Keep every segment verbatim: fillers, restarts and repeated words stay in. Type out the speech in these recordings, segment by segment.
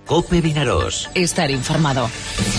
COPE Vinaròs. Estar informado.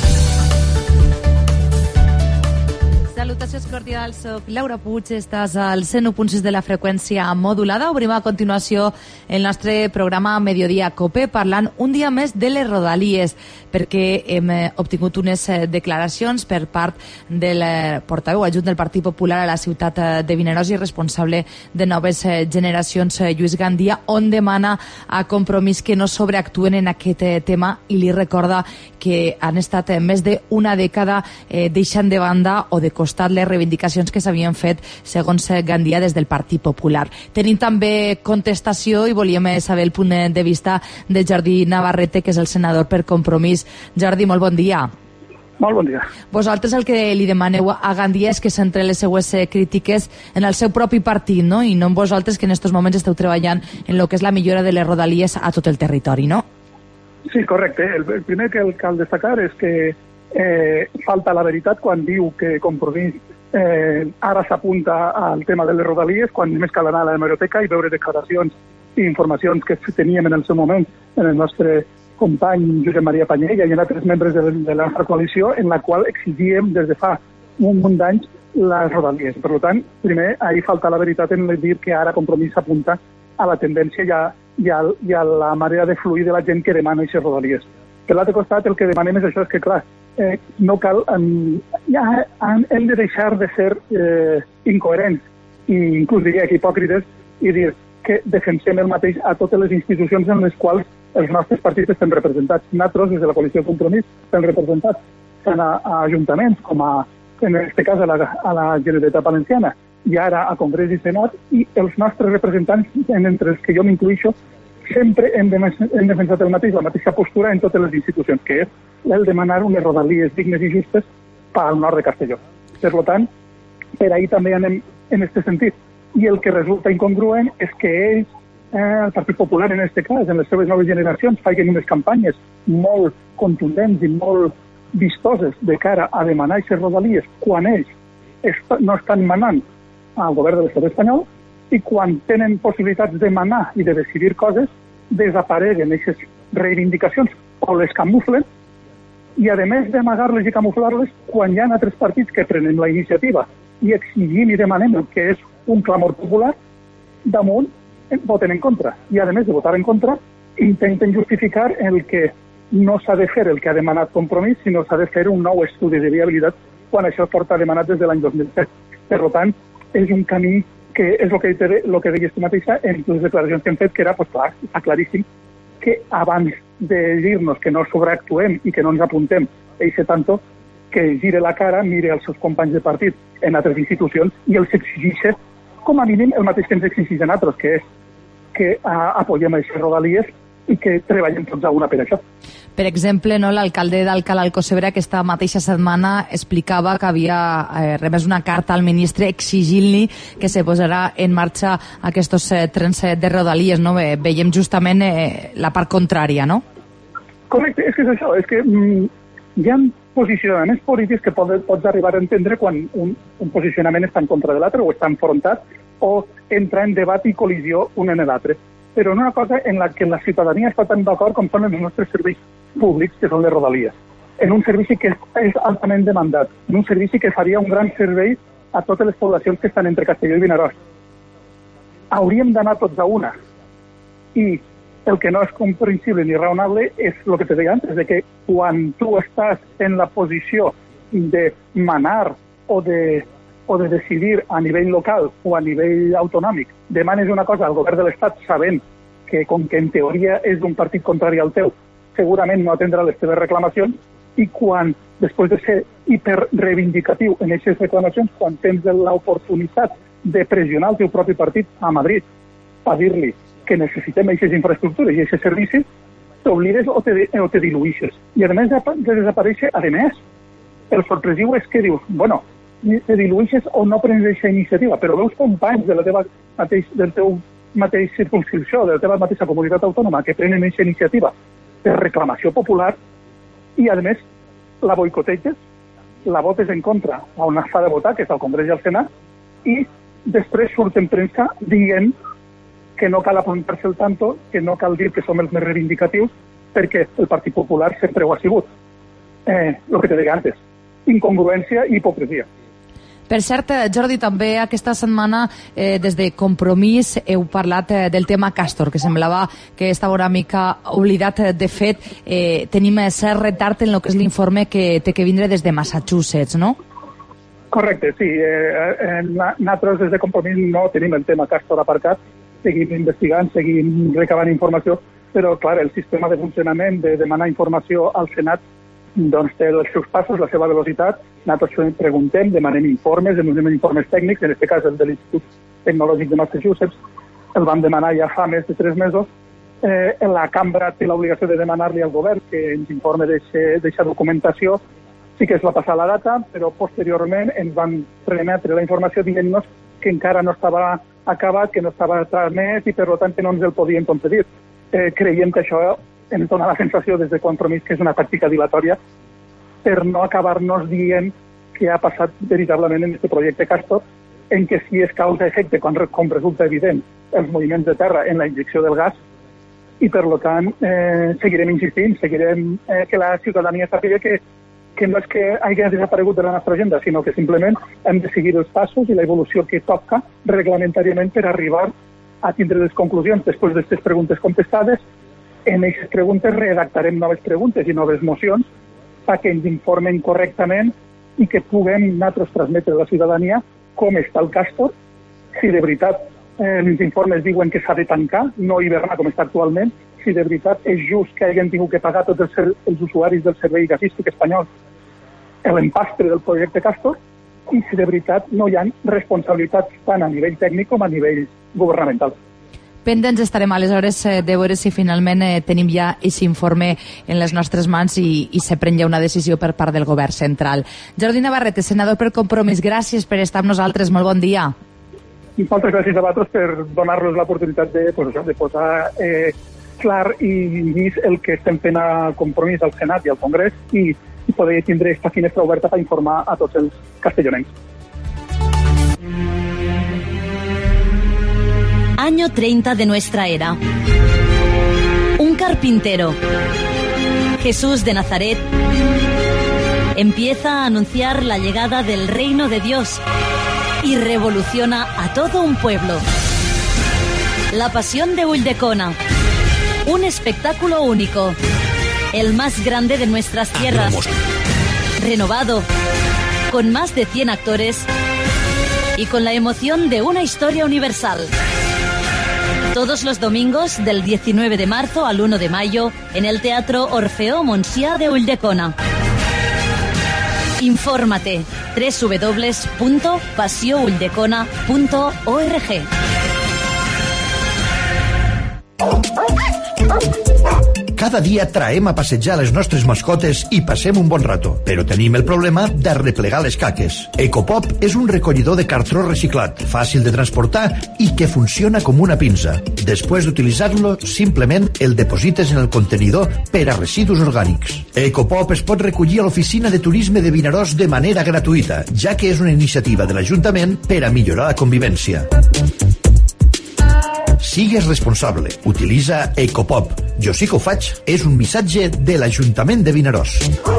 Salutacions cordials, soc Laura Puig, estàs al cent u punt sis de la freqüència modulada. Obrim a continuació el nostre programa Mediodía COPE parlant un dia més de les Rodalies, perquè hem obtingut unes declaracions per part del portaveu adjunt del Partit Popular a la ciutat de Vinaròs i responsable de Noves Generacions, Lluís Gandia, on demana a Compromís que no sobreactuen en aquest tema i li recorda que han estat més d'una dècada eh, deixant de banda o de costat les reivindicacions que s'havien fet, segons Gandia, des del Partit Popular. Tenim també contestació i volíem saber el punt de vista de Jordi Navarrete, que és el senador per Compromís. Jordi, molt bon dia. Molt bon dia. Vosaltres el que li demaneu a Gandia és que centre les seues crítiques en el seu propi partit, no? I no en vosaltres, que en aquests moments esteu treballant en el que és la millora de les Rodalies a tot el territori, no? Sí, correcte. El, el primer que cal destacar és que eh, falta la veritat quan diu que Compromís eh, ara s'apunta al tema de les Rodalies, quan només cal anar a l'hemeroteca i veure declaracions i informacions que teníem en el seu moment en el nostre company Josep Maria Panyella i en altres membres de, de la nostra coalició, en la qual exigíem des de fa un munt d'anys les Rodalies. Per tant, primer, ahir falta la veritat en dir que ara Compromís s'apunta a la tendència i a, i, a, i a la manera de fluir de la gent que demana aquestes Rodalies. Per l'altre costat, el que demanem és això, és que, clar, eh, no cal... Um, ja hem de deixar de ser eh, incoherents i inclús diria que hipòcrites i dir que defensem el mateix a totes les institucions en les quals els nostres partits estem representats. Nosaltres, des de la coalició Compromís, estem representats tant a, a ajuntaments com a, en aquest cas, a la, a la Generalitat Valenciana i ara a Congrés i Senat, i els nostres representants, entre els que jo m'incluïxo, sempre hem, de, hem defensat el mateix, la mateixa postura en totes les institucions, que és el demanar unes Rodalies dignes i justes pel nord de Castelló. Per tant, per ahir també anem en aquest sentit. I el que resulta incongruent és que ells, eh, el Partit Popular en aquest cas, en les seves noves generacions, facin unes campanyes molt contundents i molt vistoses de cara a demanar aquestes Rodalies quan ells est no estan manant al govern de l'estat espanyol, i quan tenen possibilitats de manar i de decidir coses, desapareguen aquestes reivindicacions o les camuflen, i a més d'amagar-les i camuflar-les, quan hi ha altres partits que prenen la iniciativa i exigim i demanem el que és un clamor popular, damunt voten en contra. I a més de votar en contra, intenten justificar el que no s'ha de fer el que ha demanat Compromís, sinó s'ha de fer un nou estudi de viabilitat quan això porta demanat des de l'any dos mil set. Per tant, és un camí que és el que, el que deies tu mateixa en les declaracions que hem fet, que era, pues, clar, està claríssim que abans de dir-nos que no sobreactuem i que no ens apuntem a aquest tanto, que gire la cara, mire els seus companys de partit en altres institucions i els exigeix, com a mínim, el mateix que ens exigeix a nosaltres, que és que uh, apoyem aquestes Rodalies i que treballem tots a una per això. Per exemple, no, l'alcalde d'Alcalá Alcocebre aquesta mateixa setmana explicava que havia eh, remès una carta al ministre exigint-li que se posarà en marxa aquests eh, trens de Rodalies, no? Ve, veiem justament eh, la part contrària, no? Correcte, és que és això, és que mm, hi ha posicionaments polítics que pot, pots arribar a entendre quan un, un posicionament està en contra de l'altre o està enfrontat o entra en debat i col·lisió un en l'altre. Però en una cosa en la que la ciutadania està tan d'acord com són els nostres serveis públics, que són les Rodalies. En un servici que és altament demandat, en un servici que faria un gran servei a totes les poblacions que estan entre Castelló i Vinaròs. Hauríem d'anar tots a una. I el que no és comprensible ni raonable és el que te deia antes, de que quan tu estàs en la posició de manar o de o de decidir a nivell local o a nivell autonòmic, demanes una cosa al govern de l'Estat sabent que, com que en teoria és d'un partit contrari al teu, segurament no atendrà les teves reclamacions, i quan, després de ser hiperreivindicatiu en aquestes reclamacions, quan tens l'oportunitat de pressionar el teu propi partit a Madrid a dir-li que necessitem aquestes infraestructures i aquests servicis, t'oblides o te, o te diluïxes. I a més de, de desaparèixer, a més, el sorpresiu és que dius, bueno, te diluïxes o no prens aquesta iniciativa, però veus companys de la teva mateix, del teu mateix circunscripció, de la teva mateixa comunitat autònoma que prenen aquesta iniciativa de reclamació popular i, a més, la boicoteges, la votes en contra on s'ha de votar, que és al Congrés i al Senat, i després surt en premsa dient que no cal apuntar-se el tanto, que no cal dir que som els més reivindicatius perquè el Partit Popular sempre ho ha sigut. Eh, el que te deia antes, incongruència i hipocresia. Per cert, Jordi, també aquesta setmana eh, des de Compromís heu parlat eh, del tema Castor, que semblava que estava una mica oblidat. De fet, eh, tenim cert retard en el que és l'informe que té que vindre des de Massachusetts, no? Correcte, sí. Eh, eh, nosaltres des de Compromís no tenim el tema Castor aparcat, seguim investigant, seguim recabant informació, però clar, el sistema de funcionament de demanar informació al Senat doncs té els seus passos, la seva velocitat. Nosaltres preguntem, demanem informes, demanem informes tècnics, en aquest cas el de l'Institut Tecnològic de Massachusetts, el vam demanar ja fa més de tres mesos. Eh, la cambra té l'obligació de demanar-li al govern que ens informe d'aquesta documentació. Sí que es va passar la data, però posteriorment ens van remetre la informació dient-nos que encara no estava acabat, que no estava tramès i per tant que no ens el podien concedir. Eh, creiem que això ens dona la sensació des de Compromís que és una tàctica dilatòria per no acabar-nos dient què ha passat veritablement en aquest projecte Castor, en què sí és causa-efecte, com, com resulta evident, els moviments de terra en la injecció del gas, i per tant eh, seguirem insistint, seguirem eh, que la ciutadania sàpiga que, que no és que hagi desaparegut de la nostra agenda, sinó que simplement hem de seguir els passos i la evolució que toca reglamentàriament per arribar a tindre les conclusions després d'aquestes preguntes contestades. En aquestes preguntes redactarem noves preguntes i noves mocions perquè ens informen correctament i que puguem nosaltres transmetre a la ciutadania com està el Castor, si de veritat eh, els informes diuen que s'ha de tancar, no hibernar com està actualment, si de veritat és just que hagin tingut que pagar tots els, els usuaris del servei gasístic espanyol l'empastre del projecte Castor, i si de veritat no hi ha responsabilitats tant a nivell tècnic com a nivell governamental. Pendents estarem aleshores de veure si finalment eh, tenim ja aquest informe en les nostres mans i, i se pren ja una decisió per part del govern central. Jordi Navarrete, senador per Compromís, gràcies per estar amb nosaltres. Molt bon dia. I moltes gràcies a vosaltres per donar-nos l'oportunitat de, pues, això, de posar eh, clar i dir el que estem fent a Compromís al Senat i al Congrés i, i poder tindre aquesta finestra oberta per informar a tots els castellonencs. Año treinta de nuestra era. Un carpintero, Jesús de Nazaret, empieza a anunciar la llegada del reino de Dios y revoluciona a todo un pueblo. La Pasión de Ulldecona, un espectáculo único, el más grande de nuestras tierras, renovado, con más de cien actores y con la emoción de una historia universal. Todos los domingos del diecinueve de marzo al uno de mayo en el Teatro Orfeó Montsià de Ulldecona. Infórmate doble u doble u doble u punto passió ulldecona punto org. Cada dia traem a passejar les nostres mascotes i passem un bon rato, però tenim el problema d'arreplegar les caques. Ecopop és un recollidor de cartró reciclat, fàcil de transportar i que funciona com una pinça. Després d'utilitzar-lo, simplement el deposites en el contenidor per a residus orgànics. Ecopop es pot recollir a l'oficina de turisme de Vinaròs de manera gratuïta, ja que és una iniciativa de l'Ajuntament per a millorar la convivència. Sigues responsable. Utilitza Ecopop. Jo sí que ho faig. És un missatge de l'Ajuntament de Vinaròs.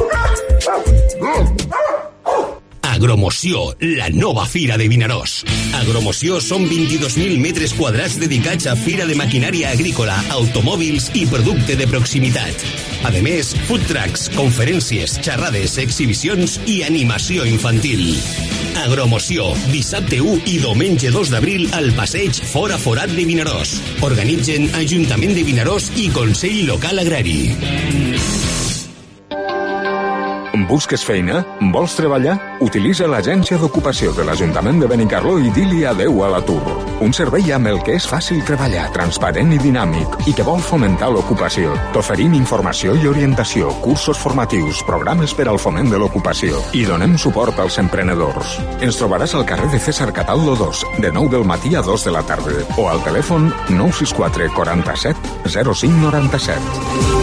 Agromoció, la nova fira de Vinaròs. Agromoció són vint-i-dos mil metres quadrats dedicats a fira de maquinària agrícola, automòbils i producte de proximitat. A més, food trucks, conferències, xerrades, exhibicions i animació infantil. Agromoció, dissabte u i diumenge dos d'abril al passeig Fora Forat de Vinaròs. Organitzen Ajuntament de Vinaròs i Consell Local Agrari. Busques feina? Vols treballar? Utilitza l'agència d'ocupació de l'Ajuntament de Benicarló i di-li adeu a l'atur. Un servei amb el que és fàcil treballar, transparent i dinàmic i que vol fomentar l'ocupació. T'oferim informació i orientació, cursos formatius, programes per al foment de l'ocupació i donem suport als emprenedors. Ens trobaràs al carrer de César Cataldo dos, de nou del matí a dos de la tarda o al telèfon nou sis quatre quaranta-set zero cinc noranta-set.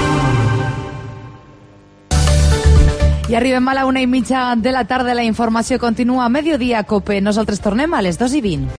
I arribem a la una i mitja de la tarda. La informació continua a Mediodía Cope. Nosaltres tornem a les dos i vint.